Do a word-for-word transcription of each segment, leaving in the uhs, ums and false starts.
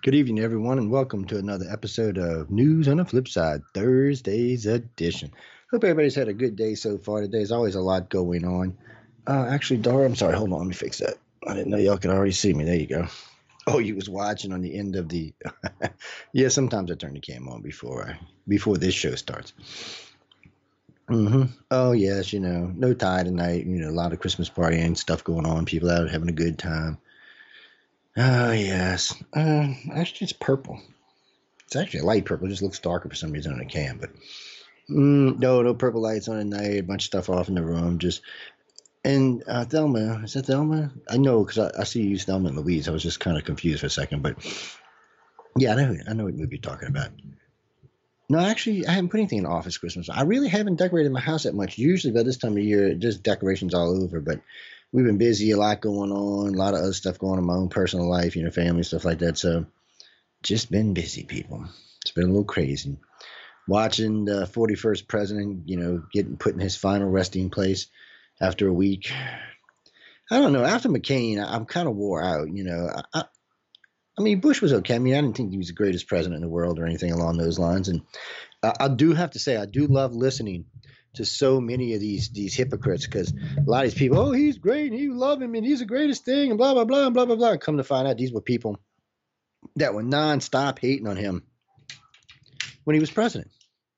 Good evening, everyone, and welcome to another episode of News on the Flip Side, Thursday's edition. Hope everybody's had a good day so far today. There's always a lot going on. Uh, actually, Dara, I'm sorry. Hold on, let me fix that. I didn't know y'all could already see me. There you go. Oh, you was watching on the end of the. Yeah, sometimes I turn the cam on before I before this show starts. Mm-hmm. Oh yes, you know, no tie tonight. You know, a lot of Christmas party and stuff going on. People out having a good time. Oh yes. Uh, actually, it's purple. It's actually a light purple. It just looks darker for some reason on the cam. But mm, no, no purple lights on at night. A bunch of stuff off in the room. Just and uh, Thelma, is that Thelma? I know because I, I see you use Thelma and Louise. I was just kind of confused for a second, but yeah, I know. I know what movie you're talking about. No, actually, I haven't put anything in the office Christmas. I really haven't decorated my house that much. Usually by this time of year, just decorations all over. But we've been busy, a lot going on, a lot of other stuff going on in my own personal life, you know, family stuff like that. So just been busy, people. It's been a little crazy. Watching the forty-first president, you know, getting put in his final resting place after a week. I don't know. After McCain, I, I'm kind of wore out. You know, I, I, I mean, Bush was okay. I mean, I didn't think he was the greatest president in the world or anything along those lines. And I, I do have to say, I do love listening to so many of these these hypocrites because a lot of these people, oh, he's great, and you love him, and he's the greatest thing, and blah blah blah and blah blah blah. And come to find out, these were people that were nonstop hating on him when he was president.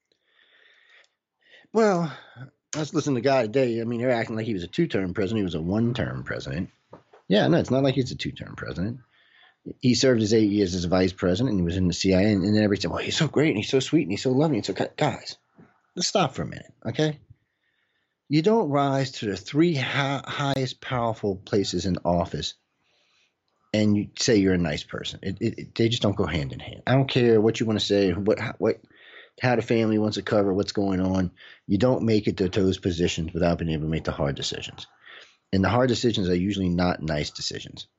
Well, I was listening to the guy today. I mean, they're acting like he was a two-term president. He was a one-term president. Yeah, no, it's not like he's a two-term president. He served his eight years as a vice president, and he was in the C I A. And, and then everybody said, well, he's so great, and he's so sweet, and he's so loving. And so, guys, let's stop for a minute, okay? You don't rise to the three hi- highest powerful places in office and you say you're a nice person. It, it, it, they just don't go hand in hand. I don't care what you want to say, what, how, what, how the family wants to cover, what's going on. You don't make it to those positions without being able to make the hard decisions. And the hard decisions are usually not nice decisions.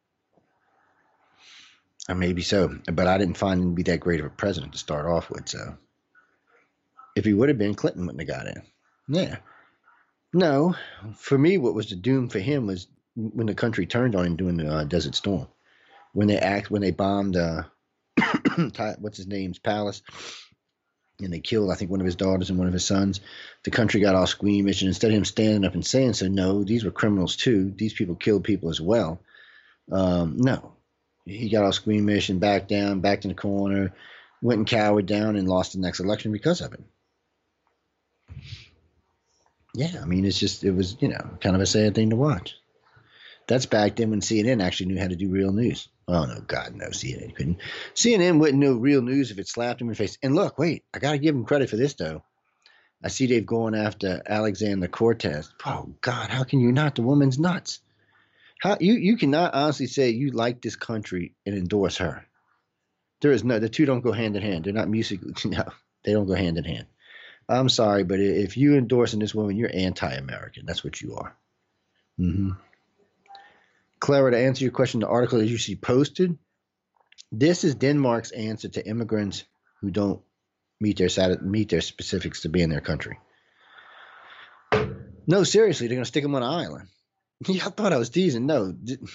Or maybe so, but I didn't find him to be that great of a president to start off with. So if he would have been, Clinton wouldn't have got in. Yeah. No, for me, what was the doom for him was when the country turned on him during the uh, Desert Storm, when they act, when they bombed, uh, what's his name's palace, and they killed, I think, one of his daughters and one of his sons. The country got all squeamish, and instead of him standing up and saying, "So no, these were criminals too. These people killed people as well." Um, no, he got all squeamish and backed down, backed in the corner, went and cowered down, and lost the next election because of it. Yeah, I mean, it's just, it was, you know, kind of a sad thing to watch. That's back then when C N N actually knew how to do real news. Oh, no, God, no, C N N couldn't. C N N wouldn't know real news if it slapped him in the face. And look, wait, I got to give him credit for this, though. I see they've gone after Alexandria Cortez. Oh, God, how can you not? The woman's nuts. How you, you cannot honestly say you like this country and endorse her. There is no, the two don't go hand in hand. They're not musically, no, they don't go hand in hand. I'm sorry, but if you endorsing this woman, you're anti-American. That's what you are. Mm-hmm. Clara, to answer your question, the article that you see posted, this is Denmark's answer to immigrants who don't meet their meet their specifics to be in their country. No, seriously, they're going to stick them on an island. Yeah, I thought I was teasing. No.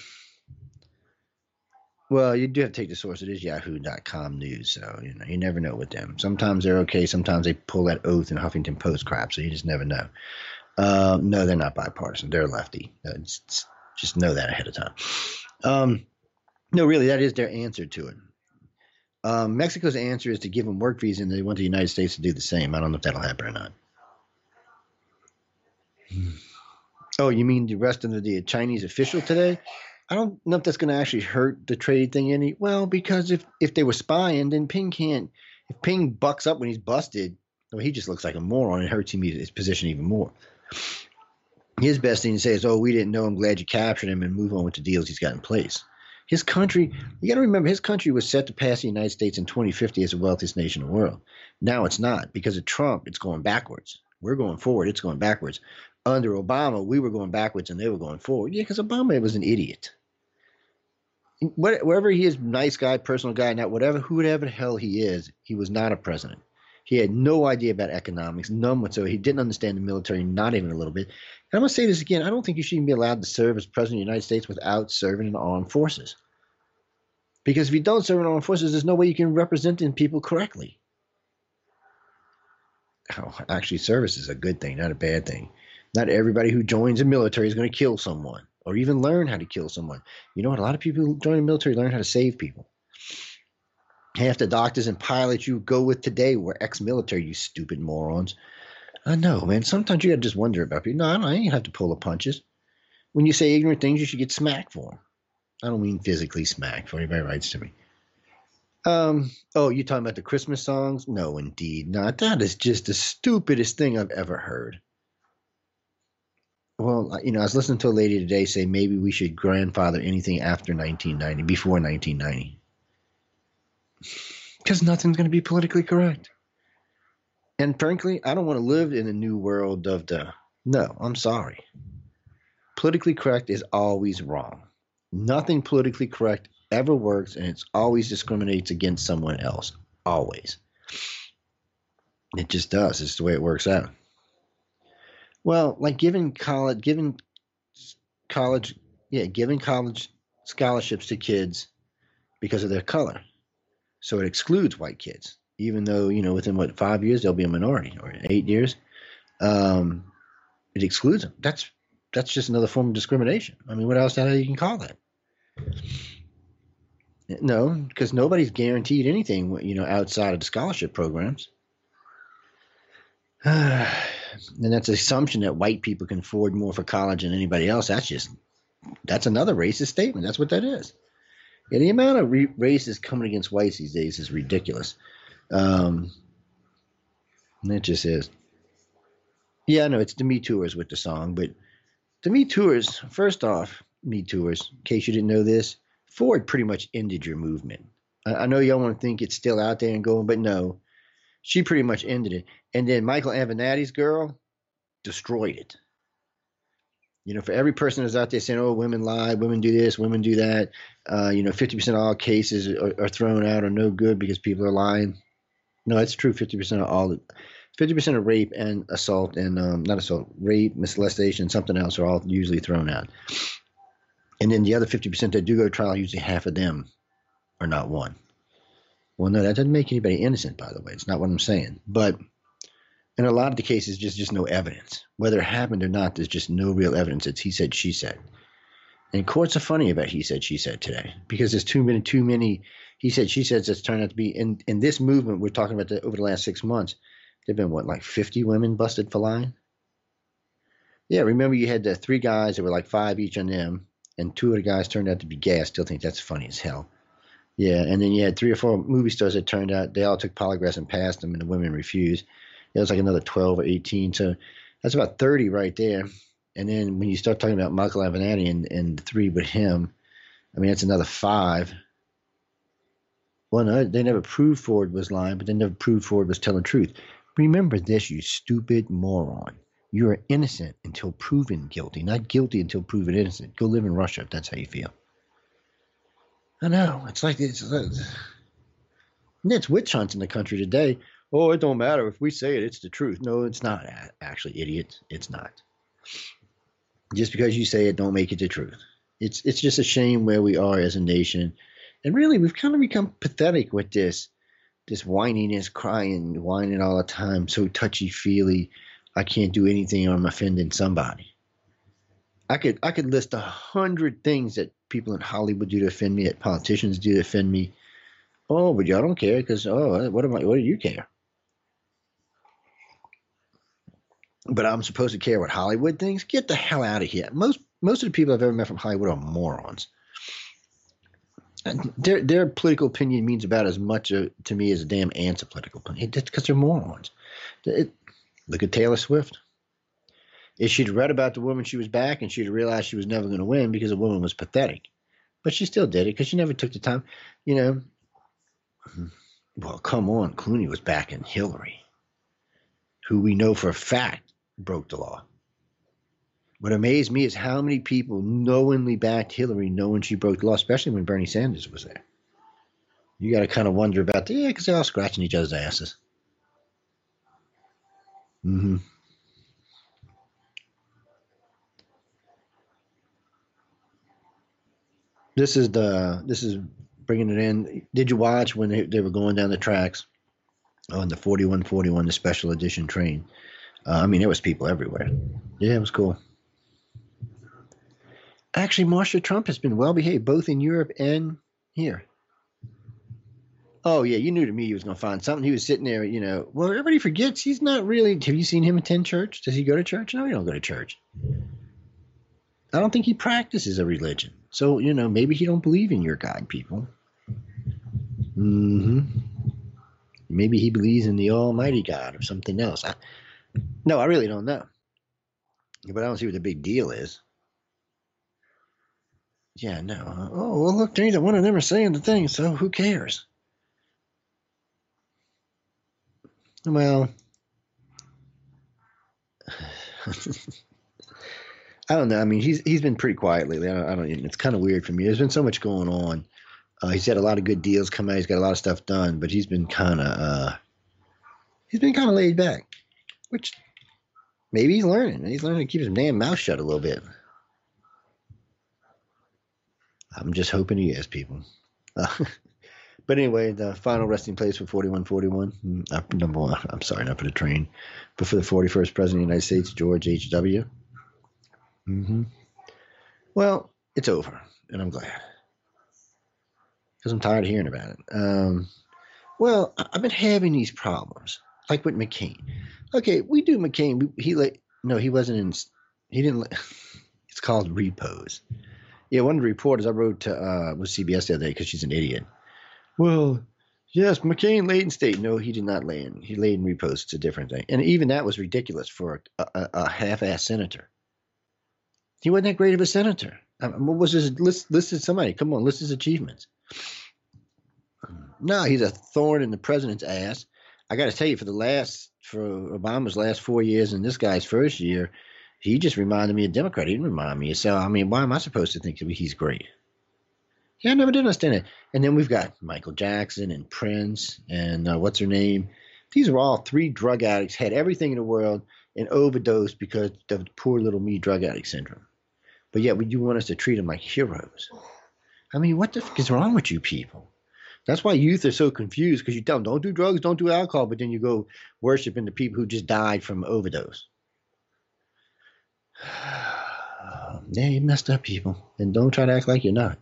Well, you do have to take the source. It is yahoo dot com news, so you know you never know with them. Sometimes they're okay. Sometimes they pull that Oath and Huffington Post crap, so you just never know. Uh, no, they're not bipartisan. They're lefty. Uh, just, just know that ahead of time. Um, no, really, that is their answer to it. Um, Mexico's answer is to give them work visa, and they want the United States to do the same. I don't know if that'll happen or not. Oh, you mean the rest of the Chinese official today? I don't know if that's going to actually hurt the trade thing any. Well, because if, if they were spying, then Ping can't. If Ping bucks up when he's busted, well, he just looks like a moron. It hurts him his position even more. His best thing to say is, "Oh, we didn't know. I'm glad you captured him," and move on with the deals he's got in place. His country, you got to remember, his country was set to pass the United States in twenty fifty as the wealthiest nation in the world. Now it's not because of Trump. It's going backwards. We're going forward. It's going backwards. Under Obama, we were going backwards and they were going forward. Yeah, because Obama was an idiot. Wherever he is, nice guy, personal guy, not whatever, whoever the hell he is, he was not a president. He had no idea about economics, none whatsoever. He didn't understand the military, not even a little bit. And I'm going to say this again. I don't think you should even be allowed to serve as president of the United States without serving in the armed forces. Because if you don't serve in the armed forces, there's no way you can represent people correctly. Oh, actually, service is a good thing, not a bad thing. Not everybody who joins the military is going to kill someone or even learn how to kill someone. You know what? A lot of people who join the military learn how to save people. Half the doctors and pilots you go with today were ex-military, you stupid morons. I know, man. Sometimes you got to just wonder about people. No, I, don't, I ain't have to pull the punches. When you say ignorant things, you should get smacked for them. I don't mean physically smacked for anybody writes to me. Um. Oh, you talking about the Christmas songs? No, indeed not. That is just the stupidest thing I've ever heard. Well, you know, I was listening to a lady today say maybe we should grandfather anything after nineteen ninety, before nineteen ninety. Because nothing's going to be politically correct. And frankly, I don't want to live in a new world of the, no, I'm sorry. Politically correct is always wrong. Nothing politically correct ever works, and it's always discriminates against someone else. Always. It just does. It's the way it works out. Well, like giving college, giving college, yeah, giving college scholarships to kids because of their color. So it excludes white kids, even though, you know, within what, five years, they'll be a minority, or eight years. Um, it excludes them. That's that's just another form of discrimination. I mean, what else the hell you can call that? No, because nobody's guaranteed anything, you know, outside of the scholarship programs. And that's an assumption that white people can afford more for college than anybody else. That's just, that's another racist statement. That's what that is. Yeah, the amount of re- racists coming against whites these days is ridiculous. Um, it just is. Yeah, I know it's the Me Tooers with the song, but the Me Tooers, first off, Me Tooers, in case you didn't know this, Ford pretty much ended your movement. I, I know y'all want to think it's still out there and going, but no, she pretty much ended it. And then Michael Avenatti's girl destroyed it. You know, for every person that's out there saying, oh, women lie, women do this, women do that, uh, you know, fifty percent of all cases are, are thrown out or no good because people are lying. No, it's true. fifty percent of all, fifty percent of rape and assault and, um, not assault, rape, molestation, something else are all usually thrown out. And then the other fifty percent that do go to trial, usually half of them are not won. Well, no, that doesn't make anybody innocent, by the way. It's not what I'm saying. But in a lot of the cases, just just no evidence. Whether it happened or not, there's just no real evidence. It's he said, she said. And courts are funny about he said, she said today because there's too many, too many he said, she said that's turned out to be in, in this movement we're talking about the, over the last six months. There've been what, like fifty women busted for lying? Yeah, remember you had the three guys that were like five each on them, and two of the guys turned out to be gay. I still think that's funny as hell. Yeah, and then you had three or four movie stars that turned out they all took polygraphs and passed them, and the women refused. It was like another twelve or eighteen, so that's about thirty right there. And then when you start talking about Michael Avenatti and, and the three with him, I mean, that's another five. Well, no, they never proved Ford was lying, but they never proved Ford was telling the truth. Remember this, you stupid moron. You are innocent until proven guilty, not guilty until proven innocent. Go live in Russia if that's how you feel. I know. It's like it's, it's, it's witch hunts in the country today. Oh, it don't matter. If we say it, it's the truth. No, it's not, actually, idiots. It's not. Just because you say it, don't make it the truth. It's it's just a shame where we are as a nation. And really, we've kind of become pathetic with this. This whininess, crying, whining all the time, so touchy-feely. I can't do anything or I'm offending somebody. I could I could list a hundred things that people in Hollywood do to offend me, that politicians do to offend me. Oh, but y'all don't care because, oh, what am I? What do you care? But I'm supposed to care what Hollywood thinks? Get the hell out of here. Most most of the people I've ever met from Hollywood are morons. And their their political opinion means about as much uh, to me as a damn ant's political opinion. It's because they're morons. It, look at Taylor Swift. If she'd read about the woman she was back and she'd realized she was never going to win because the woman was pathetic. But she still did it because she never took the time. You know, well, come on. Clooney was backing Hillary, who we know for a fact broke the law. What amazed me is how many people knowingly backed Hillary knowing she broke the law, especially when Bernie Sanders was there. You got to kind of wonder about that. Yeah, because they're all scratching each other's asses. Mm-hmm. This is the this is bringing it in. Did you watch when they, they were going down the tracks on the forty-one forty-one, the special edition train? Uh, I mean, there was people everywhere. Yeah, it was cool. Actually, Marsha Trump has been well behaved, both in Europe and here. Oh, yeah, you knew to me he was going to find something. He was sitting there, you know. Well, everybody forgets he's not really. Have you seen him attend church? Does he go to church? No, he don't go to church. I don't think he practices a religion. So, you know, maybe he don't believe in your God, people. Mm-hmm. Maybe he believes in the Almighty God or something else. I, no, I really don't know. But I don't see what the big deal is. Yeah, no. Oh, well, look, neither one of them are saying the thing, so who cares? Well, I don't know. I mean, he's he's been pretty quiet lately. I don't. I don't it's kind of weird for me. There's been so much going on. Uh, he's had a lot of good deals come out. He's got a lot of stuff done, but he's been kind of uh, he's been kind of laid back, which maybe he's learning. He's learning to keep his damn mouth shut a little bit. I'm just hoping he is, people. Uh, but anyway, the final resting place for forty-one forty-one. Uh, number one. I'm sorry, not for the train, but for the forty-first president of the United States, George H W. Mm-hmm. Well, it's over, and I'm glad. Because I'm tired of hearing about it. Um, well, I've been having these problems, like with McCain. Okay, we do McCain. He like no, he wasn't in. He didn't. It's called repos. Yeah, one of the reporters I wrote to uh, was C B S the other day because she's an idiot. Well, yes, McCain laid in state. No, he did not lay in. He laid in repos. It's a different thing, and even that was ridiculous for a, a, a half-ass senator. He wasn't that great of a senator. Um, what was his list? Listed somebody. Come on, list his achievements. No, he's a thorn in the president's ass. I got to tell you, for the last, for Obama's last four years and this guy's first year, he just reminded me of Democrat. He didn't remind me. So, I mean, why am I supposed to think that he's great? Yeah, I never did understand it. And then we've got Michael Jackson and Prince and uh, what's her name? These are all three drug addicts, had everything in the world and overdosed because of the poor little me drug addict syndrome. But yet, you want us to treat them like heroes. I mean, what the fuck is wrong with you people? That's why youth are so confused, because you tell them, don't do drugs, don't do alcohol, but then you go worshiping the people who just died from overdose. Yeah, you messed up, people. And don't try to act like you're not.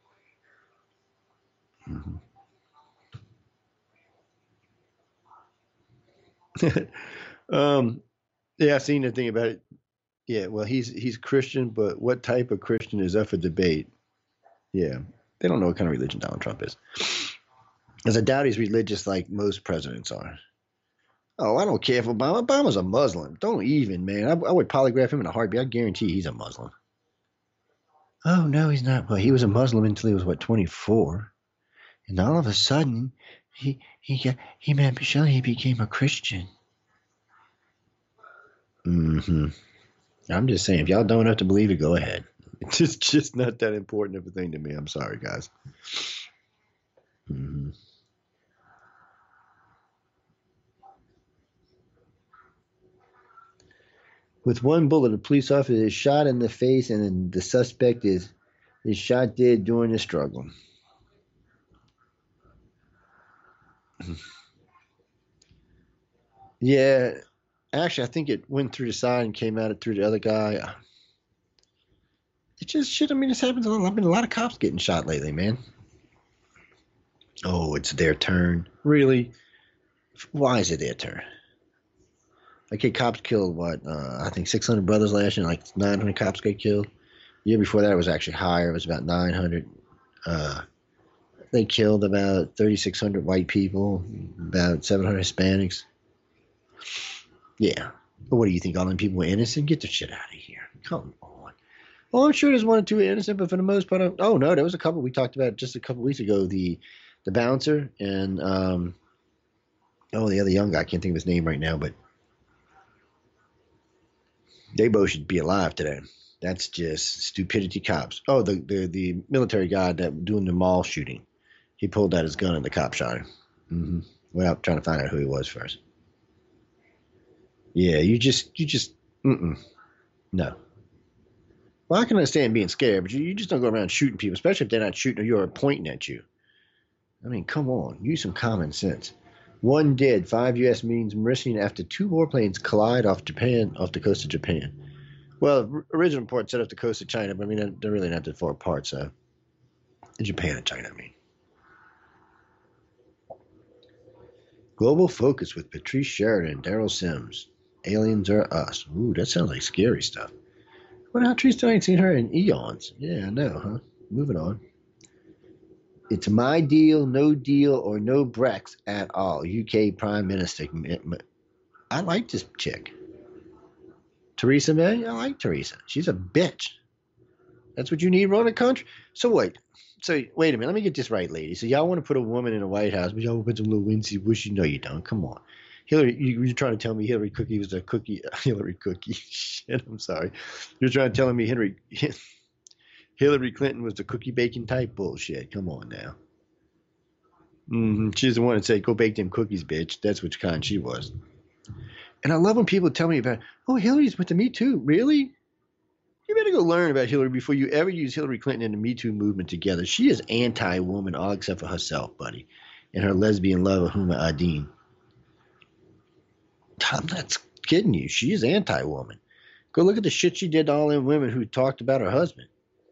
Mm-hmm. um, yeah, I've seen the thing about it. Yeah, well, he's he's Christian, but what type of Christian is up for debate? Yeah, they don't know what kind of religion Donald Trump is. Because I doubt he's religious like most presidents are. Oh, I don't care if Obama. Obama's a Muslim. Don't even, man. I, I would polygraph him in a heartbeat. I guarantee he's a Muslim. Oh, no, he's not. Well, he was a Muslim until he was, what, twenty-four? And all of a sudden, he he got, he met Michelle. He became a Christian. Mm-hmm. I'm just saying, if y'all don't have to believe it, go ahead. It's just, just not that important of a thing to me. I'm sorry, guys. Mm-hmm. With one bullet, a police officer is shot in the face, and the suspect is is shot dead during the struggle. Yeah, actually, I think it went through the side and came out through the other guy. It just shit. I mean, this happens a lot. I've been a lot of cops getting shot lately, man. Oh, it's their turn. Really? Why is it their turn? Okay, cops killed what? Uh, I think six hundred brothers last year. Like nine hundred cops got killed. The year before that, it was actually higher. It was about nine hundred. Uh, they killed about thirty-six hundred white people, about seven hundred Hispanics. Yeah. But what do you think? All them people were innocent? Get the shit out of here. Come on. Well, I'm sure there's one or two innocent, but for the most part, I'm, oh no, there was a couple we talked about just a couple weeks ago. The the bouncer and um, oh, the other young guy. I can't think of his name right now, but they both should be alive today. That's just stupidity cops. Oh, the the, the military guy that doing the mall shooting. He pulled out his gun and the cop shot him. Mm-hmm. Well, I'm trying to find out who he was first. Yeah, you just, you just, mm-mm. No. Well, I can understand being scared, but you, you just don't go around shooting people, especially if they're not shooting or you're pointing at you. I mean, come on, use some common sense. One dead, five U S Marines missing after two warplanes collide off Japan, off the coast of Japan. Well, original report said off the coast of China, but I mean, they're really not that far apart, so. Japan and China, I mean. Global Focus with Patrice Sheridan and Daryl Sims. Aliens Are Us. Ooh, that sounds like scary stuff. What how Patrice I ain't seen her in eons. Yeah, I know, huh? Moving on. It's my deal, no deal, or no Brex at all. U K Prime Minister. I like this chick. Theresa May? I like Theresa. She's a bitch. That's what you need running a country? So wait. So wait a minute. Let me get this right, lady. So y'all want to put a woman in the White House, but y'all want to put some little winsy wishy. No, you don't. Come on. Hillary, you, you're trying to tell me Hillary Cookie was a cookie. Hillary Cookie. Shit, I'm sorry. You're trying to tell me Hillary, Hillary Clinton was the cookie baking type? Bullshit. Come on now. Mm-hmm. She's the one that said, go bake them cookies, bitch. That's which kind she was. And I love when people tell me about, oh, Hillary's with the Me Too. Really? You better go learn about Hillary before you ever use Hillary Clinton and the Me Too movement together. She is anti-woman, all except for herself, buddy, and her lesbian love of Huma Abedin. I'm not kidding you. She is anti-woman. Go look at the shit she did to all them women who talked about her husband.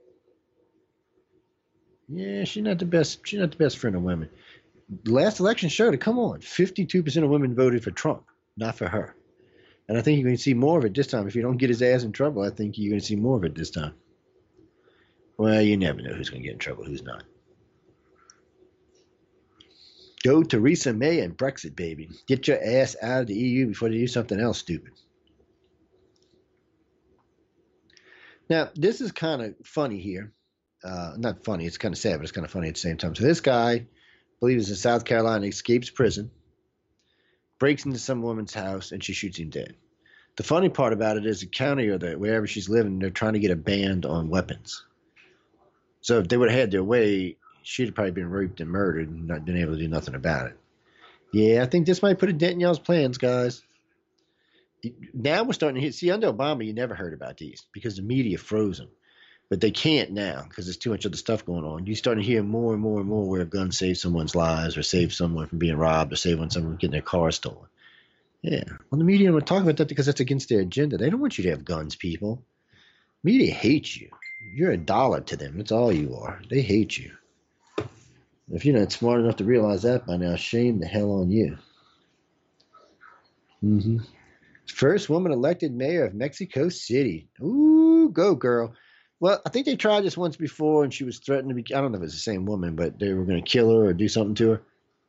Yeah, she's not the best. She's not the best friend of women. The last election showed it. Come on, fifty-two percent of women voted for Trump, not for her. And I think you're going to see more of it this time. If you don't get his ass in trouble, I think you're going to see more of it this time. Well, you never know who's going to get in trouble, who's not. Go Theresa May and Brexit, baby. Get your ass out of the E U before they do something else stupid. Now, this is kind of funny here. Uh, not funny, it's kind of sad, but it's kind of funny at the same time. So this guy, I believe he's in South Carolina, escapes prison, breaks into some woman's house, and she shoots him dead. The funny part about it is the county or the wherever she's living, they're trying to get a ban on weapons. So if they would have had their way, she'd have probably been raped and murdered and not been able to do nothing about it. Yeah, I think this might put a dent in y'all's plans, guys. Now we're starting to hear, see, under Obama, you never heard about these because the media froze them. But they can't now because there's too much other stuff going on. You're starting to hear more and more and more where a gun saves someone's lives or saves someone from being robbed or saving someone from getting their car stolen. Yeah. Well, the media don't talk about that because that's against their agenda. They don't want you to have guns, people. Media hates you. You're a dollar to them. That's all you are. They hate you. If you're not smart enough to realize that by now, shame the hell on you. Mm-hmm. First woman elected mayor of Mexico City. Ooh, go girl. Well, I think they tried this once before, and she was threatened to be, I don't know if it's the same woman, but they were going to kill her or do something to her.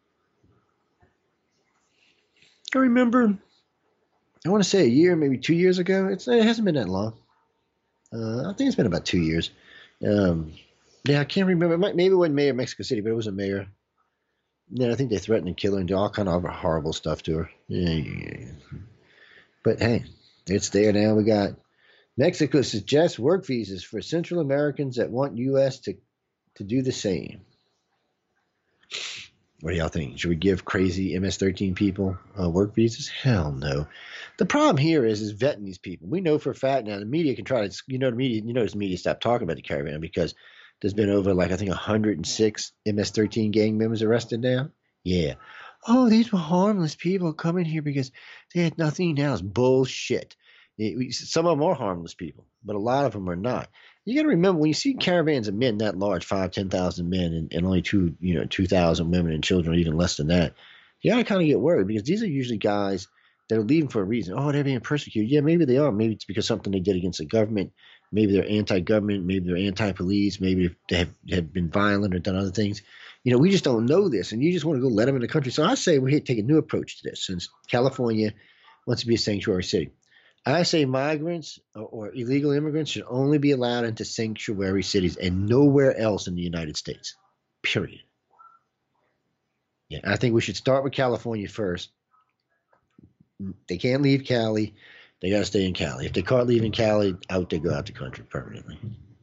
I remember, I want to say a year, maybe two years ago. It's, it hasn't been that long. Uh, I think it's been about two years. Um, yeah, I can't remember. It might, maybe it wasn't mayor of Mexico City, but it was a mayor. Yeah, I think they threatened to kill her and do all kind of horrible stuff to her. Yeah, yeah, yeah. But hey, it's there now. We got Mexico suggests work visas for Central Americans that want U S to, to do the same. What do y'all think? Should we give crazy M S thirteen people uh, work visas? Hell no. The problem here is is vetting these people. We know for a fact now the media can try to, you know, the media, you notice the media stopped talking about the caravan because there's been over like I think one hundred six M S thirteen gang members arrested now. Yeah. Oh, these were harmless people coming here because they had nothing else. Bullshit. It, some of them are harmless people, but a lot of them are not. You got to remember when you see caravans of men that large, five, ten thousand men, and, and only two, you know, two thousand women and children, or even less than that. You got to kind of get worried because these are usually guys that are leaving for a reason. Oh, they're being persecuted. Yeah, maybe they are. Maybe it's because something they did against the government. Maybe they're anti-government. Maybe they're anti-police. Maybe they have, have been violent or done other things. You know, we just don't know this, and you just want to go let them in the country. So I say we take a new approach to this since California wants to be a sanctuary city. I say migrants or, or illegal immigrants should only be allowed into sanctuary cities and nowhere else in the United States, period. Yeah, I think we should start with California first. They can't leave Cali. They got to stay in Cali. If they can't leave in Cali, out they go out the country permanently.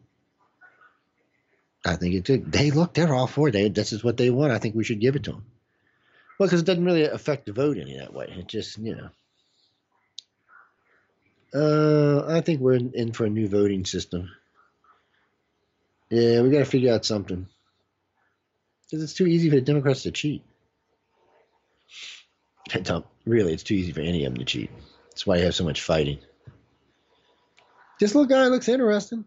I think it did. They look, they're all for it. They, this is what they want. I think we should give it to them. Well, because it doesn't really affect the vote any that way. It just, you know. Uh, I think we're in, in for a new voting system. Yeah, we got to figure out something. Because it's too easy for the Democrats to cheat. Really, it's too easy for any of them to cheat. That's why you have so much fighting. This little guy looks interesting.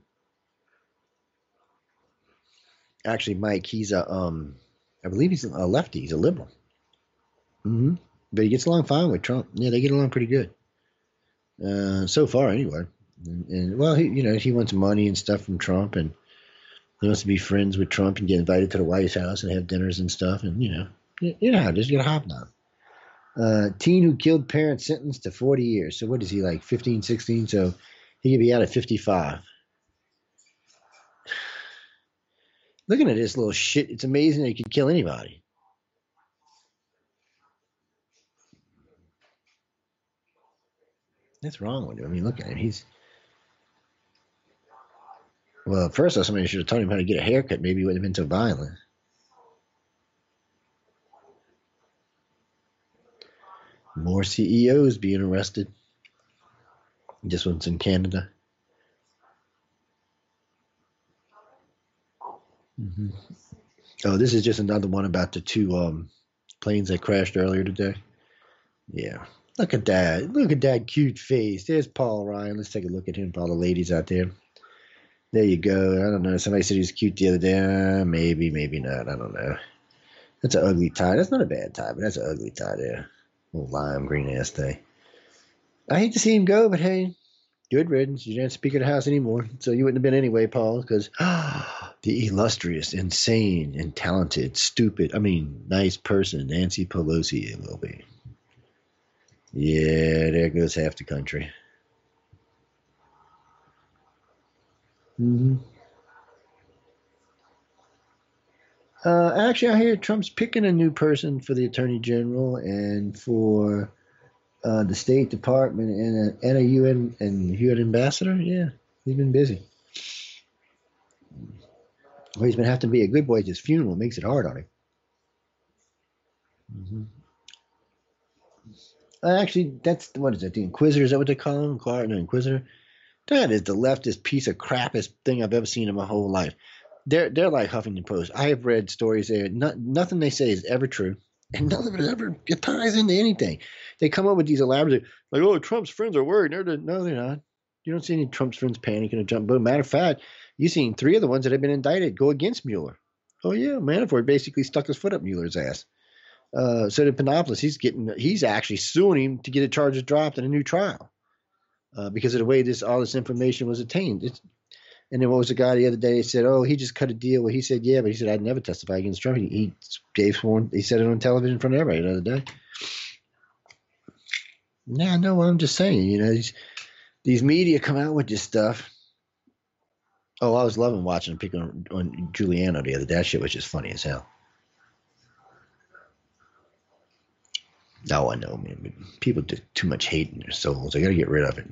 Actually, Mike, he's a, um, I believe he's a lefty. He's a liberal. Mm-hmm. But he gets along fine with Trump. Yeah, they get along pretty good. Uh, so far, anyway. And, and well, he, you know, he wants money and stuff from Trump, and he wants to be friends with Trump and get invited to the White House and have dinners and stuff. And you know, you, you know how it is. You get a hobnob. Uh, teen who killed parents sentenced to forty years. So what is he, like fifteen, sixteen? So he could be out at fifty-five. Looking at this little shit, it's amazing that he could kill anybody. What's wrong with him? I mean, look at him. He's well. First, off, somebody should have told him how to get a haircut. Maybe he wouldn't have been so violent. More C E Os being arrested. This one's in Canada. Mm-hmm. Oh, this is just another one about the two um, planes that crashed earlier today. Yeah. Look at that. Look at that cute face. There's Paul Ryan. Let's take a look at him for all the ladies out there. There you go. I don't know. Somebody said he was cute the other day. Uh, maybe, maybe not. I don't know. That's an ugly tie. That's not a bad tie, but that's an ugly tie there. Little lime green ass thing. I hate to see him go, but hey, good riddance. You didn't speak of the house anymore, so you wouldn't have been anyway, Paul, because the illustrious, insane, and talented, stupid, I mean, nice person, Nancy Pelosi will be. Yeah, there goes half the country. Mm-hmm. Uh, actually, I hear Trump's picking a new person for the Attorney General and for uh, the State Department and a, and a U N and U N ambassador. Yeah, he's been busy. Well, he's been having to be a good boy at his funeral. It makes it hard on him. Mm-hmm. Uh, actually, that's what is it? The Inquisitor? Is that what they call him? Clark, no, Inquisitor. That is the leftist piece of crapest thing I've ever seen in my whole life. They're they're like Huffington Post. I have read stories there. Not, nothing they say is ever true, and none of it ever it ties into anything. They come up with these elaborate, like, oh, Trump's friends are worried. They're, no, they're not. You don't see any Trump's friends panicking or jumping. But matter of fact, you've seen three of the ones that have been indicted go against Mueller. Oh yeah, Manafort basically stuck his foot up Mueller's ass. Uh, so did Panopoulos. He's getting he's actually suing him to get the charges dropped in a new trial uh, because of the way this all this information was obtained. It's, and then what was the guy the other day? He said, "Oh, he just cut a deal." Well, he said, "Yeah," but he said, "I'd never testify against Trump." He, he gave sworn. He said it on television in front of everybody the other day. Yeah, I know what I'm just saying. You know, these these media come out with this stuff. Oh, I was loving watching him pick on, on Giuliano the other day. That shit was just funny as hell. Oh, I know, man. But people do too much hate in their souls. I got to get rid of it.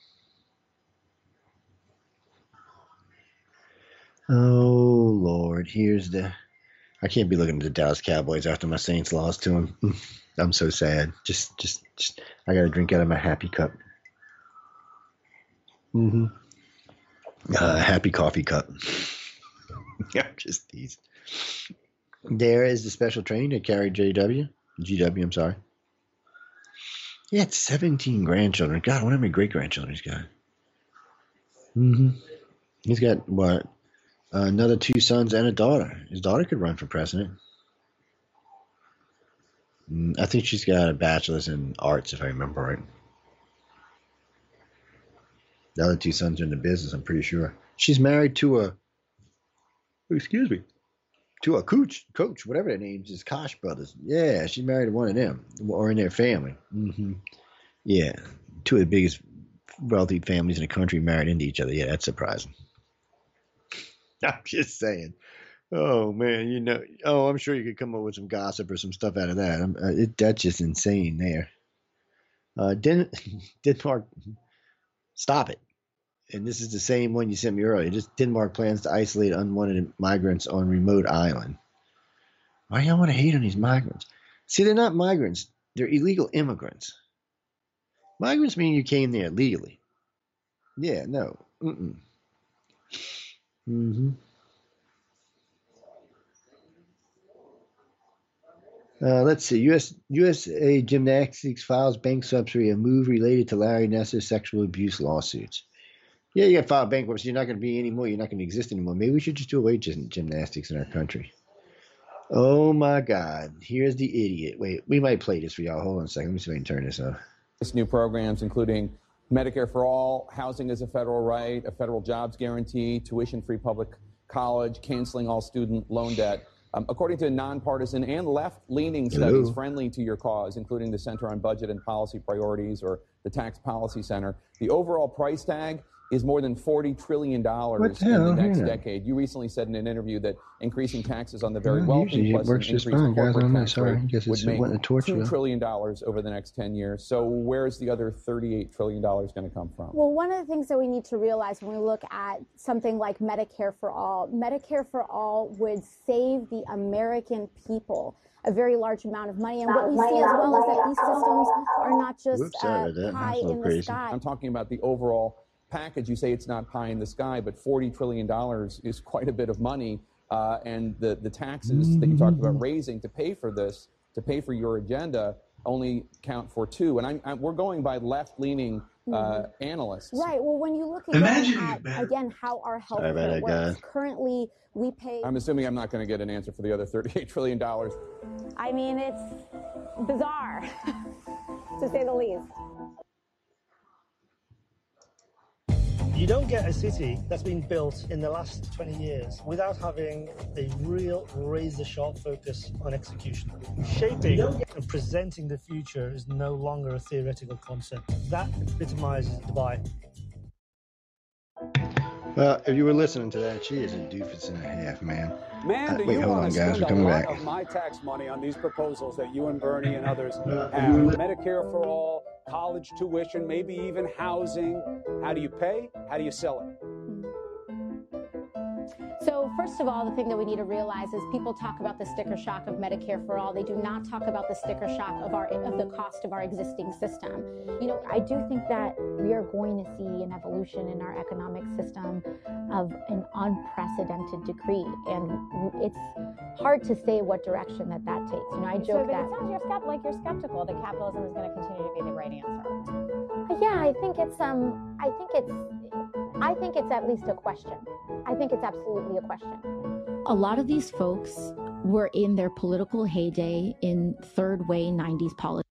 Oh Lord, here's the. I can't be looking at the Dallas Cowboys after my Saints lost to them. I'm so sad. Just, just, just. I got to drink out of my happy cup. Mm-hmm. Uh, happy coffee cup. Yeah, just these. There is the special train that carried J W. G W, I'm sorry. He had seventeen grandchildren. God, I wonder how many great grandchildren he's got. Mm-hmm. He's got what? Uh, another two sons and a daughter. His daughter could run for president. Mm, I think she's got a bachelor's in arts, if I remember right. The other two sons are in the business, I'm pretty sure. She's married to a, excuse me, to a coach, coach, whatever their names is, Koch brothers. Yeah, she married to one of them, or in their family. Mm-hmm. Yeah, two of the biggest wealthy families in the country married into each other. Yeah, that's surprising. I'm just saying. Oh man, you know. Oh, I'm sure you could come up with some gossip or some stuff out of that. Uh, it, that's just insane there. Uh, Den- Denmark, stop it. And this is the same one you sent me earlier. Just Denmark plans to isolate unwanted migrants on remote island. Why y'all want to hate on these migrants? See, they're not migrants. They're illegal immigrants. Migrants mean you came there legally. Yeah, no. Mm-mm. Mm-hmm. Uh, let's see. U S U S A Gymnastics files bankruptcy, a move related to Larry Nassar's sexual abuse lawsuits. Yeah, you got to file bankruptcy. You're not going to be anymore. You're not going to exist anymore. Maybe we should just do away with gym- gymnastics in our country. Oh my God! Here's the idiot. Wait, we might play this for y'all. Hold on a second. Let me see if I can turn this off. This new programs, including Medicare for all, housing as a federal right, a federal jobs guarantee, tuition-free public college, canceling all student loan debt. Um, according to nonpartisan and left-leaning studies Hello. friendly to your cause, including the Center on Budget and Policy Priorities or the Tax Policy Center, the overall price tag is more than forty trillion dollars in the next yeah. decade. You recently said in an interview that increasing taxes on the very well, wealthy plus an increased corporate tax rate would make two trillion dollars over the next ten years. So where's the other thirty-eight trillion dollars going to come from? Well, one of the things that we need to realize when we look at something like Medicare for All, Medicare for All would save the American people a very large amount of money. And what we see as well is that these systems are not just Whoops, uh, pie in the sky. I'm talking about the overall package. You say it's not pie in the sky, but forty trillion dollars is quite a bit of money. Uh, and the, the taxes that you talked about raising to pay for this, to pay for your agenda, only count for two. And I'm, I'm, we're going by left-leaning uh, mm-hmm. analysts. Right. Well, when you look again at, again, how our health care works, guys. Currently we pay... I'm assuming I'm not going to get an answer for the other thirty-eight trillion dollars. I mean, it's bizarre, to say the least. You don't get a city that's been built in the last twenty years without having a real razor-sharp focus on execution. Shaping and presenting the future is no longer a theoretical concept. That epitomizes Dubai. Well, if you were listening to that, she is a doofus and a half, man. Man, do uh, wait, you hold want on, to guys. spend We're coming a lot back. of my tax money on these proposals that you and Bernie and others Uh, have? Medicare for all, college tuition, maybe even housing. How do you pay? How do you sell it? So first of all, the thing that we need to realize is people talk about the sticker shock of Medicare for all. They do not talk about the sticker shock of our of the cost of our existing system. You know, I do think that we are going to see an evolution in our economic system of an unprecedented degree, and it's hard to say what direction that that takes. You know, I joke so, but that. It sounds you're skept- like you're skeptical that capitalism is going to continue to be the right answer. Yeah, I think it's um, I think it's. I think it's at least a question. I think it's absolutely a question. A lot of these folks were in their political heyday in third way nineties politics.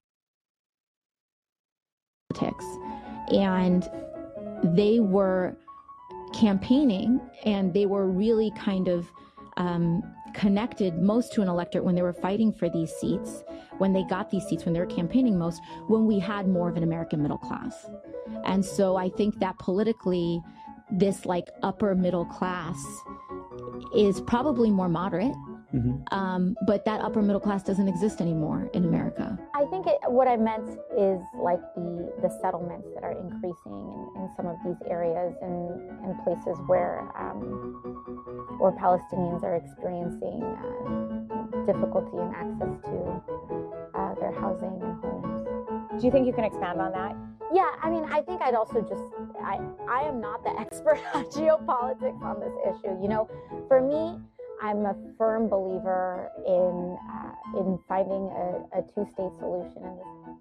And they were campaigning and they were really kind of um, connected most to an electorate when they were fighting for these seats, when they got these seats, when they were campaigning most, when we had more of an American middle class. And so I think that politically, this like upper middle class is probably more moderate, mm-hmm. um, but that upper middle class doesn't exist anymore in America. I think it, what I meant is like the, the settlements that are increasing in, in some of these areas and, and places where, um, where Palestinians are experiencing uh, difficulty in access to uh, their housing and homes. Do you think you can expand on that? Yeah, I mean, I think I'd also just, I, I am not the expert on geopolitics on this issue. You know, for me, I'm a firm believer in uh, in finding a, a two-state solution in this.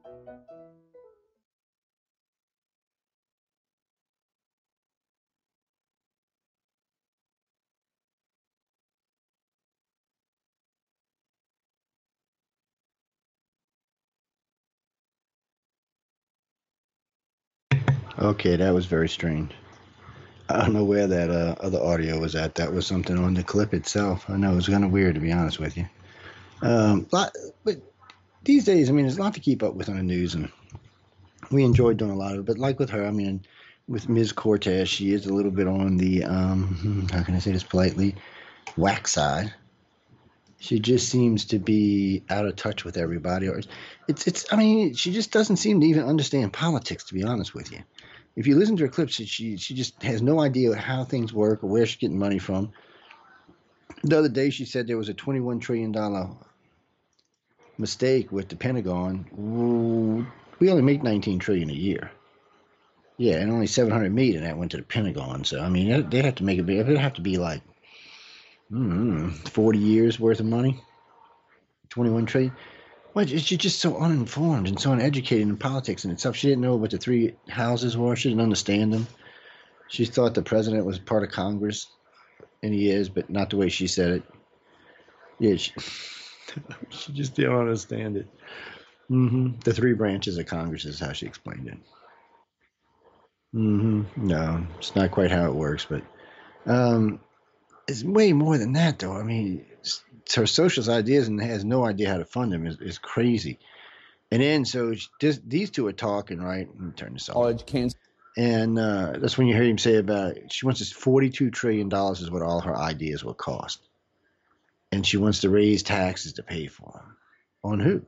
Okay, that was very strange. I don't know where that uh, other audio was at. That was something on the clip itself. I know it was kind of weird, to be honest with you. Um, lot, but these days, I mean, there's a lot to keep up with on the news, and we enjoyed doing a lot of it. But like with her, I mean, with Miz Cortez, she is a little bit on the, um, how can I say this politely, whack side. She just seems to be out of touch with everybody. Or it's, it's. I mean, she just doesn't seem to even understand politics, to be honest with you. If you listen to her clips, she she just has no idea how things work or where she's getting money from. The other day, she said there was a twenty-one trillion dollars mistake with the Pentagon. We only make nineteen trillion dollars a year. Yeah, and only seven hundred million of that went to the Pentagon. So, I mean, they'd have to make it big. It'd have to be like mm, forty years worth of money. twenty-one trillion dollars. Well, she's just so uninformed and so uneducated in politics and itself. She didn't know what the three houses were. She didn't understand them. She thought the president was part of Congress, and he is, but not the way she said it. Yeah, she, she just didn't understand it. Mm-hmm. The three branches of Congress is how she explained it. Mm-hmm. No, it's not quite how it works, but um, it's way more than that, though. I mean, her socialist ideas and has no idea how to fund them is, is crazy. And then, so just, these two are talking, right? Let me turn this off. College cancer. And uh, that's when you hear him say about she wants this forty-two trillion dollars is what all her ideas will cost. And she wants to raise taxes to pay for them. On who?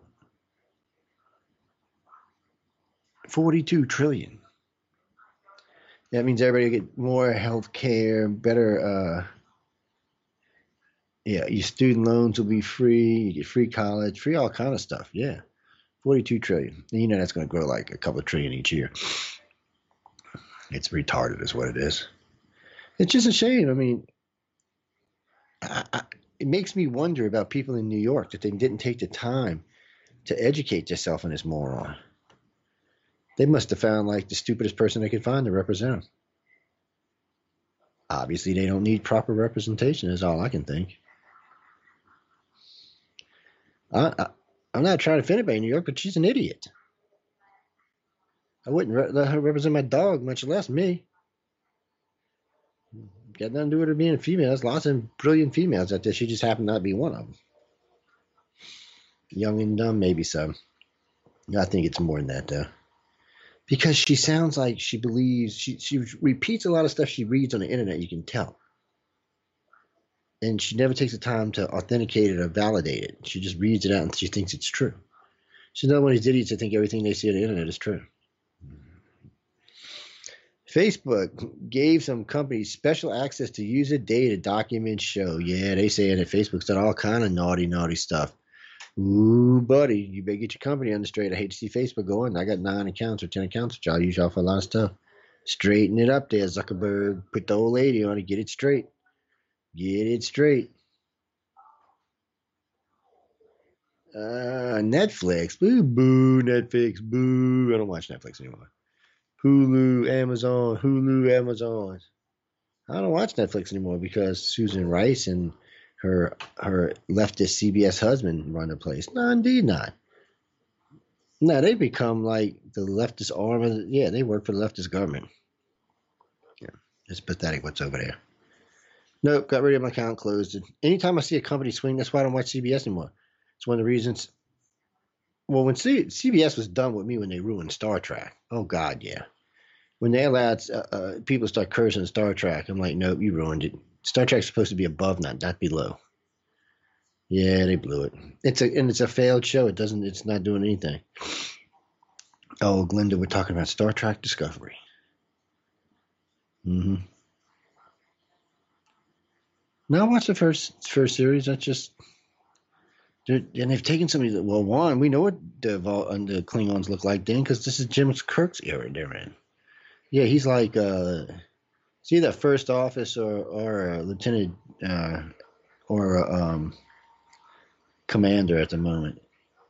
forty-two trillion dollars. That means everybody will get more health care, better, uh, yeah, your student loans will be free, you get free college, free all kind of stuff, yeah. forty-two trillion dollars. And you know that's going to grow like a couple of trillion each year. It's retarded is what it is. It's just a shame. I mean, I, I, it makes me wonder about people in New York that they didn't take the time to educate themselves on this moron. They must have found like the stupidest person they could find to represent them. Obviously, they don't need proper representation is all I can think. I, I, I'm not trying to offend anybody in New York, but she's an idiot. I wouldn't re- let her represent my dog, much less me. Got nothing to do with her being a female. There's lots of brilliant females out there. She just happened not to be one of them. Young and dumb, maybe so. I think it's more than that, though. Because she sounds like she believes, she, she repeats a lot of stuff she reads on the internet, you can tell. And she never takes the time to authenticate it or validate it. She just reads it out and she thinks it's true. She's not one of these idiots that think everything they see on the internet is true. Facebook gave some companies special access to user data documents show. Yeah, they say that Facebook's done all kind of naughty, naughty stuff. Ooh, buddy, you better get your company on the straight. I hate to see Facebook going. I got nine accounts or ten accounts, which I'll use y'all for a lot of stuff. Straighten it up there, Zuckerberg. Put the old lady on it. Get it straight. Get it straight. Uh, Netflix. Boo, boo, Netflix. Boo. I don't watch Netflix anymore. Hulu, Amazon, Hulu, Amazon. I don't watch Netflix anymore because Susan Rice and her her leftist C B S husband run the place. No, indeed not. No, they become like the leftist arm of the, yeah, they work for the leftist government. Yeah, it's pathetic what's over there. Nope, got rid of my account, closed it. Anytime I see a company swing, that's why I don't watch C B S anymore. It's one of the reasons. Well, when C- CBS was done with me when they ruined Star Trek. Oh, God, yeah. When they allowed uh, uh, people to start cursing Star Trek, I'm like, nope, you ruined it. Star Trek's supposed to be above, not not below. Yeah, they blew it. It's a and it's a failed show. It doesn't. It's not doing anything. Oh, Glinda, we're talking about Star Trek Discovery. Mm-hmm. Now I watched the first first series. That's just. And they've taken somebody that, well, one, we know what the, the Klingons look like then because this is Jim Kirk's era they're in. Yeah, he's like, uh, it's either first office or, or a lieutenant uh, or a um, commander at the moment.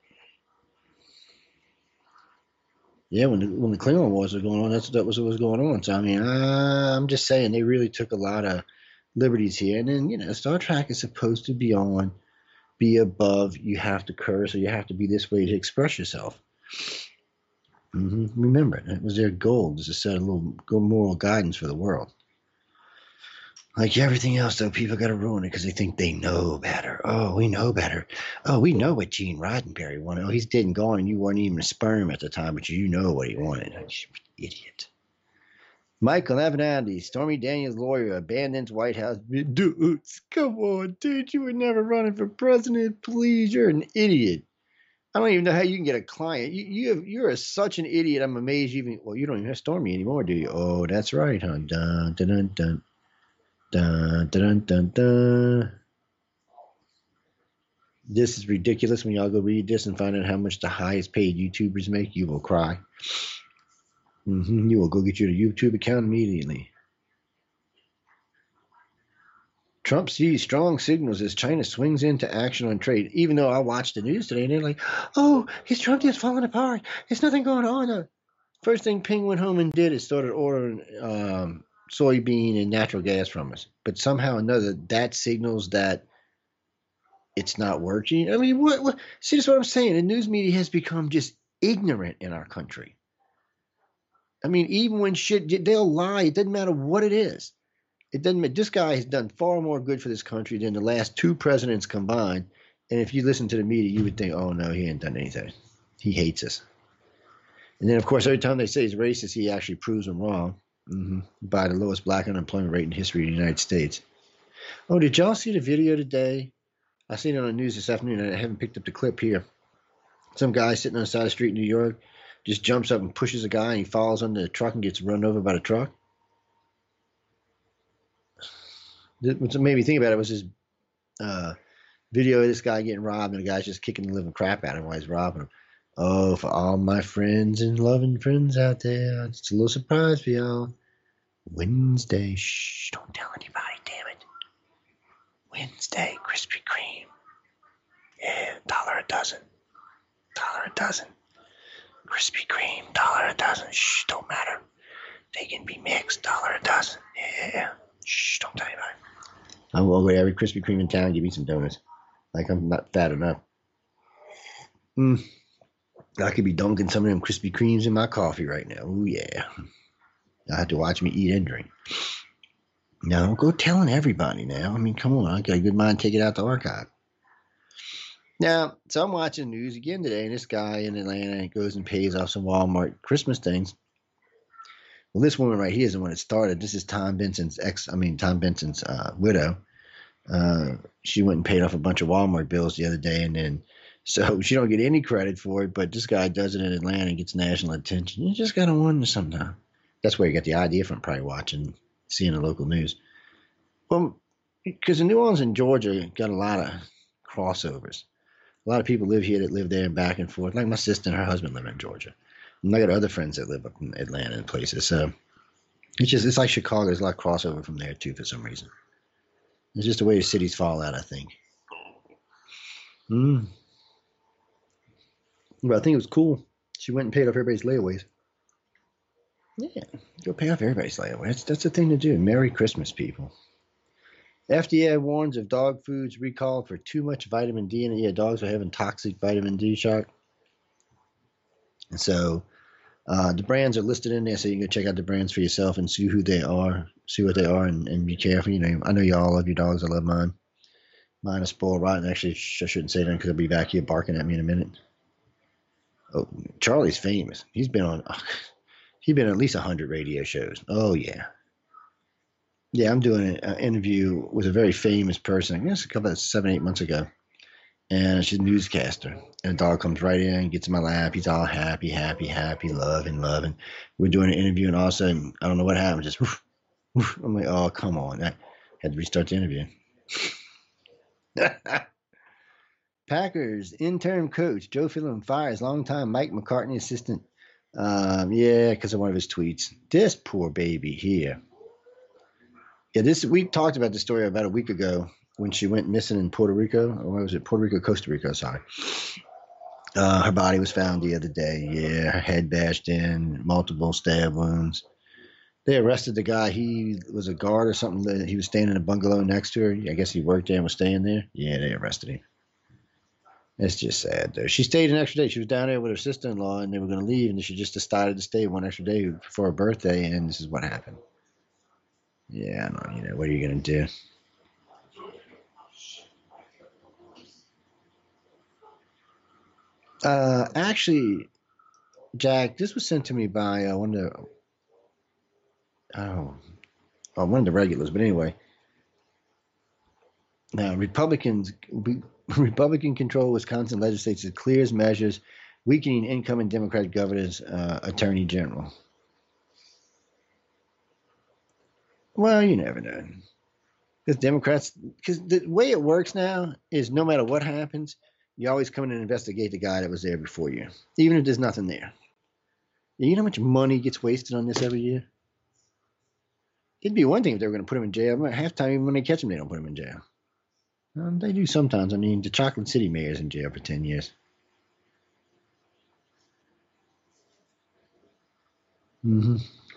Yeah, when the, when the Klingon Wars were going on, that's that was what was going on. So, I mean, uh, I'm just saying they really took a lot of liberties here. And then, you know, Star Trek is supposed to be on. Be above, you have to curse, or you have to be this way to express yourself. Mm-hmm. Remember, it was their goal, just to set a little moral guidance for the world. Like everything else, though, people got to ruin it because they think they know better. Oh, we know better. Oh, we know what Gene Roddenberry wanted. Oh, he's dead and gone, and you weren't even a sperm at the time, but you know what he wanted. Idiot. Michael Avenatti, Stormy Daniels' lawyer, abandons White House. Dudes, come on, dude. You were never running for president. Please, you're an idiot. I don't even know how you can get a client. You, you have, you're a, such an idiot. I'm amazed you even, well, you don't even have Stormy anymore, do you? Oh, that's right, huh? Dun, dun, dun, dun. Dun, dun, dun, dun. This is ridiculous. When y'all go read this and find out how much the highest paid YouTubers make, you will cry. Mm-hmm. You will go get your YouTube account immediately. Trump sees strong signals as China swings into action on trade. Even though I watched the news today and they're like, oh, his Trump deal's falling apart. There's nothing going on. First thing Ping went home and did is started ordering um, soybean and natural gas from us. But somehow or another, that signals that it's not working. I mean, what, what? See, that's what I'm saying. The news media has become just ignorant in our country. I mean, even when shit, they'll lie. It doesn't matter what it is. It doesn't matter. This guy has done far more good for this country than the last two presidents combined. And if you listen to the media, you would think, oh, no, he ain't done anything. He hates us. And then, of course, every time they say he's racist, he actually proves them wrong mm-hmm. by the lowest black unemployment rate in history of the United States. Oh, did y'all see the video today? I seen it on the news this afternoon, and I haven't picked up the clip here. Some guy sitting on the side of the street in New York just jumps up and pushes a guy, and he falls under the truck and gets run over by the truck. What made me think about it was this uh, video of this guy getting robbed, and the guy's just kicking the living crap out of him while he's robbing him. Oh, for all my friends and loving friends out there, it's a little surprise for y'all. Wednesday, shh, don't tell anybody, damn it. Wednesday, Krispy Kreme. Yeah, dollar a dozen. Dollar a dozen. Krispy Kreme, dollar a dozen. Shh, don't matter. They can be mixed, dollar a dozen. Yeah, shh, don't tell anybody. I'm going to go to every Krispy Kreme in town and give me some donuts. Like I'm not fat enough. Mm. I could be dunking some of them Krispy Kremes in my coffee right now. Oh, yeah. I have to watch me eat and drink. Now, don't go telling everybody now. I mean, come on. I got a good mind to take it out the archive. Now, so I'm watching the news again today, and this guy in Atlanta goes and pays off some Walmart Christmas things. Well, this woman right here is the one that started. This is Tom Benson's ex, I mean, Tom Benson's uh, widow. Uh, she went and paid off a bunch of Walmart bills the other day, and then so she don't get any credit for it, but this guy does it in Atlanta and gets national attention. You just got to wonder sometimes. That's where you got the idea from, probably watching, seeing the local news. Well, because in New Orleans and Georgia got a lot of crossovers. A lot of people live here that live there and back and forth. Like my sister and her husband live in Georgia. And I got other friends that live up in Atlanta and places. So it's just, it's like Chicago. There's a lot of crossover from there too for some reason. It's just the way the cities fall out, I think. Hmm. But I think it was cool. She went and paid off everybody's layaways. Yeah, go pay off everybody's layaway. That's, that's the thing to do. Merry Christmas, people. F D A warns of dog foods recalled for too much vitamin D in it. Yeah, dogs are having toxic vitamin D shock. And so uh, the brands are listed in there, so you can go check out the brands for yourself and see who they are, see what they are, and, and be careful. You know, I know y'all love your dogs. I love mine. Mine is spoiled rotten. Actually, I shouldn't say that because I'll be back here barking at me in a minute. Oh, Charlie's famous. He's been on. Oh, he's been on at least a hundred radio shows. Oh yeah. Yeah, I'm doing an interview with a very famous person. I guess a couple of seven, eight months ago. And she's a newscaster. And the dog comes right in, gets in my lap. He's all happy, happy, happy, loving, loving. We're doing an interview, and all of a sudden, I don't know what happened. Just, woof, woof. I'm like, oh, come on. I had to restart the interview. Packers interim coach Joe Philbin fires longtime Mike McCartney assistant. Um, yeah, because of one of his tweets. This poor baby here. Yeah, this we talked about the story about a week ago when she went missing in Puerto Rico. Or what was it? Puerto Rico, Costa Rica, sorry. Uh, her body was found the other day. Yeah, her head bashed in, multiple stab wounds. They arrested the guy. He was a guard or something. He was staying in a bungalow next to her. I guess he worked there and was staying there. Yeah, they arrested him. It's just sad, though. She stayed an extra day. She was down there with her sister-in-law, and they were going to leave, and she just decided to stay one extra day for her birthday, and this is what happened. Yeah, I know. You know, what are you going to do? Uh, actually, Jack, this was sent to me by uh, one of the, oh, oh, one of the regulars. But anyway, now Republicans, Republican control Wisconsin legislature clears measures weakening incoming Democratic governor's uh, attorney general. Well, you never know. Because Democrats, because the way it works now is no matter what happens, you always come in and investigate the guy that was there before you, even if there's nothing there. You know how much money gets wasted on this every year? It'd be one thing if they were going to put him in jail. Half the time, even when they catch him, they don't put him in jail. Um, they do sometimes. I mean, the Chocolate City mayor's in jail for ten years. Mm-hmm.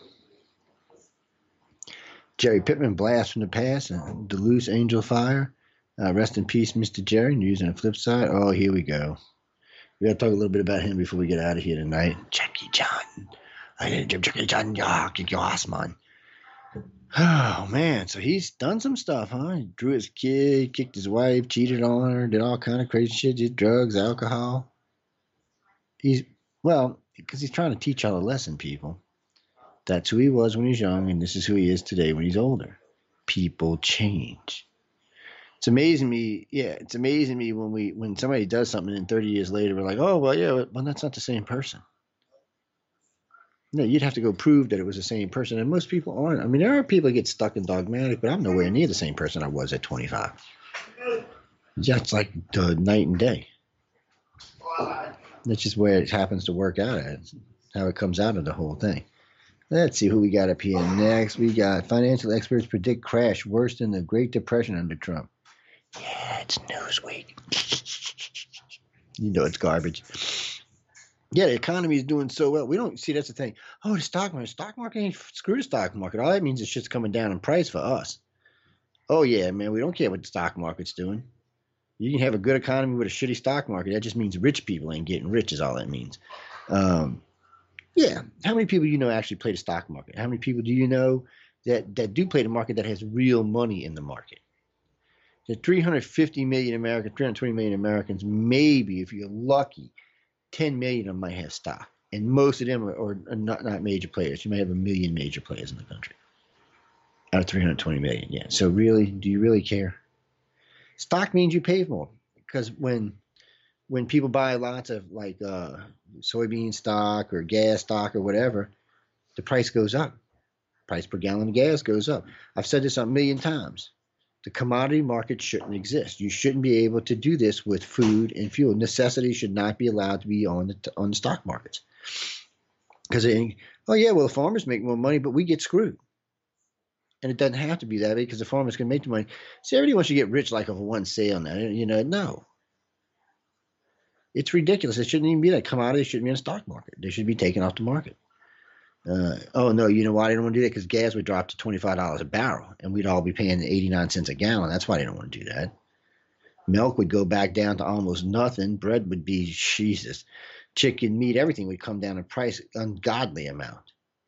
Jerry Pittman blast from the past and Duluth Angel Fire. Uh, rest in peace, Mister Jerry. News on the flip side. Oh, here we go. We got to talk a little bit about him before we get out of here tonight. Jackie Chan. I didn't Jackie Chan. Yeah, kick your ass, man. Oh, man. So he's done some stuff, huh? He drew his kid, kicked his wife, cheated on her, did all kind of crazy shit, did drugs, alcohol. He's, well, because he's trying to teach y'all a lesson, people. That's who he was when he was young, and this is who he is today when he's older. People change. It's amazing me, yeah, it's amazing me when we when somebody does something and thirty years later we're like, oh, well, yeah, well, that's not the same person. No, you'd have to go prove that it was the same person, and most people aren't. I mean, there are people that get stuck in dogmatic, but I'm nowhere near the same person I was at twenty-five. Yeah, it's like uh, night and day. That's just where it happens to work out at, how it comes out of the whole thing. Let's see who we got up here next. We got financial experts predict crash worse than the Great Depression under Trump. Yeah, it's Newsweek. You know it's garbage. Yeah, the economy is doing so well. We don't see that's the thing. Oh, the stock market. Stock market ain't screw the stock market. All that means is shit's coming down in price for us. Oh, yeah, man. We don't care what the stock market's doing. You can have a good economy with a shitty stock market. That just means rich people ain't getting rich is all that means. Um, yeah. How many people you know actually play the stock market? How many people do you know that, that do play the market that has real money in the market? The three hundred fifty million Americans, three hundred twenty million Americans, maybe if you're lucky, ten million of them might have stock. And most of them are, are not, not major players. You may have a million major players in the country out of three hundred twenty million. Yeah. So really, do you really care? Stock means you pay more because when when people buy lots of like uh, soybean stock or gas stock or whatever, the price goes up. Price per gallon of gas goes up. I've said this a million times. The commodity market shouldn't exist. You shouldn't be able to do this with food and fuel. Necessity should not be allowed to be on the on the stock markets. Because, oh yeah, well, the farmers make more money, but we get screwed. And it doesn't have to be that way because the farmers can make the money. See, everybody wants to get rich like over one sale now. You know, no. It's ridiculous. It shouldn't even be that. Commodities shouldn't be in the stock market. They should be taken off the market. Uh, oh, no, you know why they don't want to do that? Because gas would drop to twenty-five dollars a barrel, and we'd all be paying eighty-nine cents a gallon. That's why they don't want to do that. Milk would go back down to almost nothing. Bread would be, Jesus, chicken, meat, everything would come down in price, ungodly amount.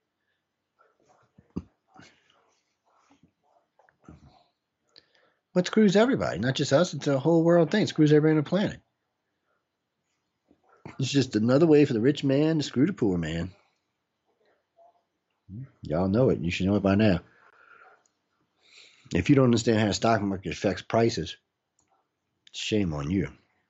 What screws everybody? Not just us, it's a whole world thing. It screws everybody on the planet. It's just another way for the rich man to screw the poor man. Y'all know it. You should know it by now. If you don't understand how the stock market affects prices, shame on you.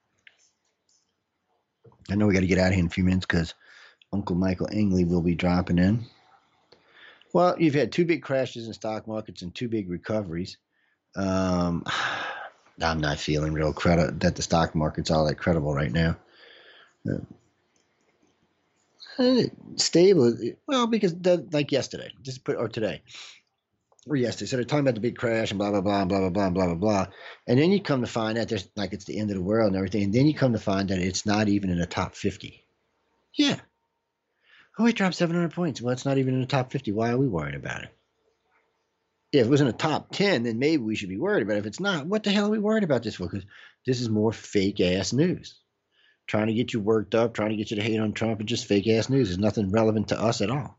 I know we got to get out of here in a few minutes because Uncle Michael Angley will be dropping in. Well, you've had two big crashes in stock markets and two big recoveries. Um, I'm not feeling real credit that the stock market's all that credible right now. Uh, Stable, well, because the, like yesterday, just put or today, or yesterday. So they're talking about the big crash and blah blah blah blah blah blah blah blah blah, and then you come to find out there's like it's the end of the world and everything, and then you come to find that it's not even in the top fifty. Yeah. Oh, it dropped seven hundred points. Well, it's not even in the top fifty. Why are we worrying about it? Yeah, if it was in the top ten, then maybe we should be worried about it. If it's not, what the hell are we worried about this for? Because this is more fake ass news. Trying to get you worked up, trying to get you to hate on Trump, and just fake ass news. There's nothing relevant to us at all.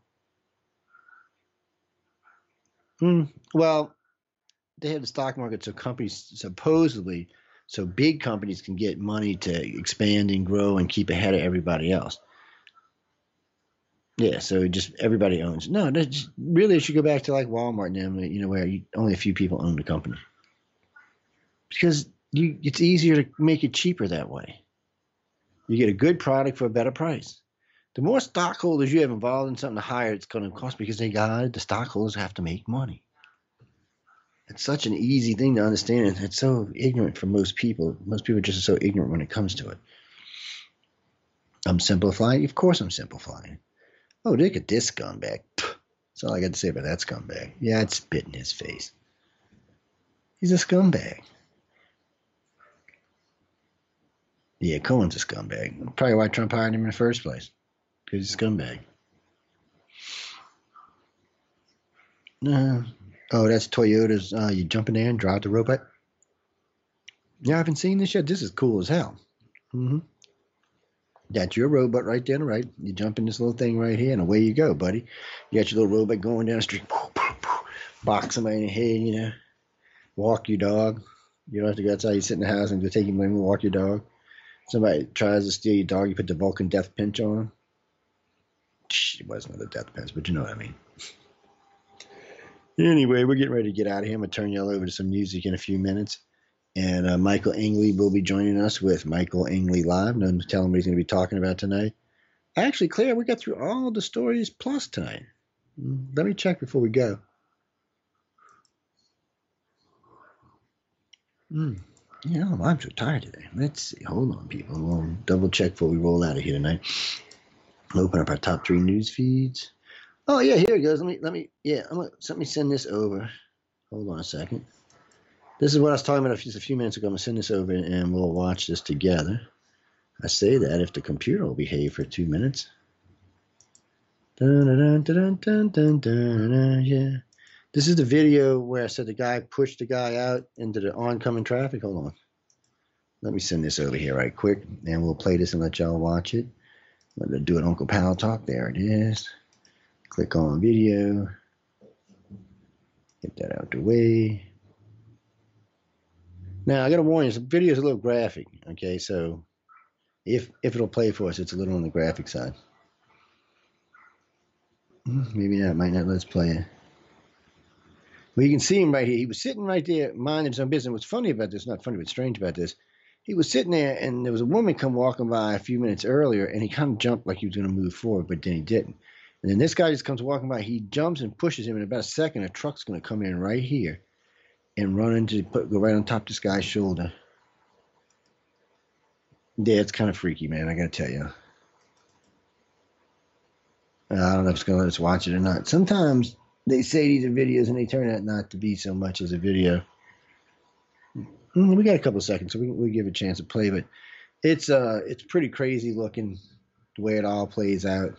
Hmm. Well, they have the stock market so companies supposedly, so big companies can get money to expand and grow and keep ahead of everybody else. Yeah, so just everybody owns. No, just, really, it should go back to like Walmart and them, you know, where you, only a few people own the company. Because you, it's easier to make it cheaper that way. You get a good product for a better price. The more stockholders you have involved in something, the higher it's going to cost because they got the stockholders have to make money. It's such an easy thing to understand. It's so ignorant for most people. Most people are just so ignorant when it comes to it. I'm simplifying. Of course I'm simplifying. Oh, look at this scumbag. That's all I got to say about that scumbag. Yeah, I'd spit in his face. He's a scumbag. Yeah, Cohen's a scumbag. Probably why Trump hired him in the first place. Because he's a scumbag. Uh, oh, that's Toyota's. Uh, you jump in there and drive the robot? Yeah, I haven't seen this yet. This is cool as hell. Mm-hmm. That's your robot right there on the right. You jump in this little thing right here, and away you go, buddy. You got your little robot going down the street. Box somebody in the head, you know. Walk your dog. You don't have to go outside. You sit in the house and go take your money and walk your dog. Somebody tries to steal your dog. You put the Vulcan death pinch on him. It wasn't a death pinch, but you know what I mean. Anyway, we're getting ready to get out of here. I'm going to turn y'all over to some music in a few minutes. And uh, Michael Angley will be joining us with Michael Angley Live. No one's telling him what he's going to be talking about tonight. Actually, Claire, we got through all the stories plus tonight. Let me check before we go. Mm. You know, I'm so tired today. Let's see. Hold on, people. We'll double check before we roll out of here tonight. We'll open up our top three news feeds. Oh, yeah, here it goes. Let me, let me, yeah, I'm gonna, let me send this over. Hold on a second. This is what I was talking about just a few minutes ago. I'm going to send this over and we'll watch this together. I say that if the computer will behave for two minutes. Dun, dun, dun, dun, dun, dun, dun, yeah. This is the video where I said the guy pushed the guy out into the oncoming traffic. Hold on. Let me send this over here right quick and we'll play this and let y'all watch it. I'm going to do an Uncle Pal talk. There it is. Click on video. Get that out the way. Now, I got to warn you, the video is a little graphic, okay? So, if if it'll play for us, it's a little on the graphic side. Maybe that might not let us play it. Well, you can see him right here. He was sitting right there, minding his own business. What's funny about this, not funny, but strange about this, he was sitting there, and there was a woman come walking by a few minutes earlier, and he kind of jumped like he was going to move forward, but then he didn't. And then this guy just comes walking by. He jumps and pushes him. In about a second, a truck's going to come in right here and run into, put, go right on top of this guy's shoulder. Yeah, it's kind of freaky, man. I got to tell you. I don't know if it's going to let us watch it or not. Sometimes they say these are videos and they turn out not to be so much as a video. We got a couple of seconds, so we we give it a chance to play, but it's uh it's pretty crazy looking the way it all plays out.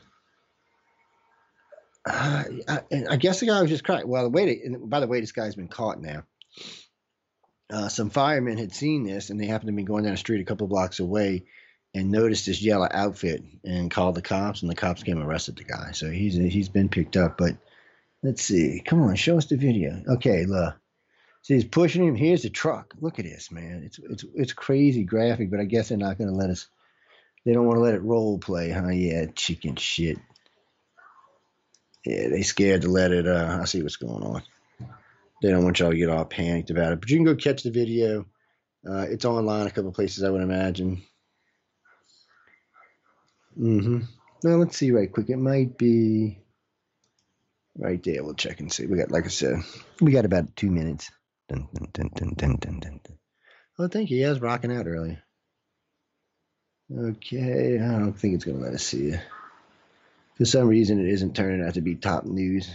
Uh, I, I guess the guy was just crying. Well, the way they, and by the way, this guy's been caught now. Uh, some firemen had seen this, and they happened to be going down the street a couple of blocks away and noticed this yellow outfit and called the cops, and the cops came and arrested the guy. So he's he's been picked up. But let's see. Come on, show us the video. Okay, look. See, he's pushing him. Here's the truck. Look at this, man. It's it's it's crazy graphic, but I guess they're not going to let us. They don't want to let it role play, huh? Yeah, chicken shit. Yeah, they scared to let it. Uh, I see what's going on. They don't want y'all to get all panicked about it. But you can go catch the video. Uh, it's online a couple places, I would imagine. Mm-hmm. Now, let's see right quick. It might be right there. We'll check and see. We got, like I said, we got about two minutes. Dun, dun, dun, dun, dun, dun, dun. Oh, thank you. Yeah, I was rocking out earlier. Okay. I don't think it's going to let us see it. For some reason, it isn't turning out to be top news.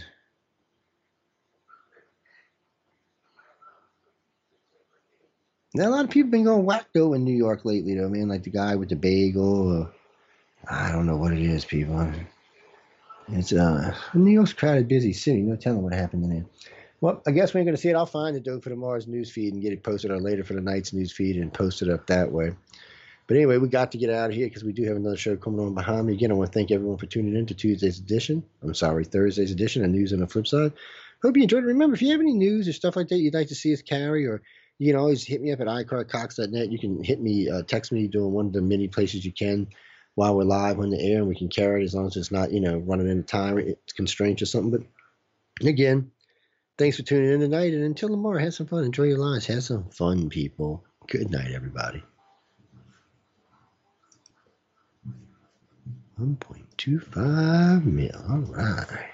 Now, a lot of people have been going wacko in New York lately, though, man. Like the guy with the bagel. Or, I don't know what it is, people. It's uh, New York's a crowded, busy city. No telling what happened in there. Well, I guess we ain't going to see it. I'll find it, though, for tomorrow's news feed and get it posted or later for the night's news feed and post it up that way. But anyway, we got to get out of here because we do have another show coming on behind me. Again, I want to thank everyone for tuning in to Tuesday's edition. I'm sorry, Thursday's edition of News on the Flip Side. Hope you enjoyed it. Remember, if you have any news or stuff like that you'd like to see us carry, or you can always hit me up at i car cox dot net. You can hit me, uh, text me doing one of the many places you can while we're live on the air, and we can carry it as long as it's not, you know, running into time constraints or something. But again, thanks for tuning in tonight, and until tomorrow, have some fun. Enjoy your lives. Have some fun, people. Good night, everybody. one point two five mil. All right.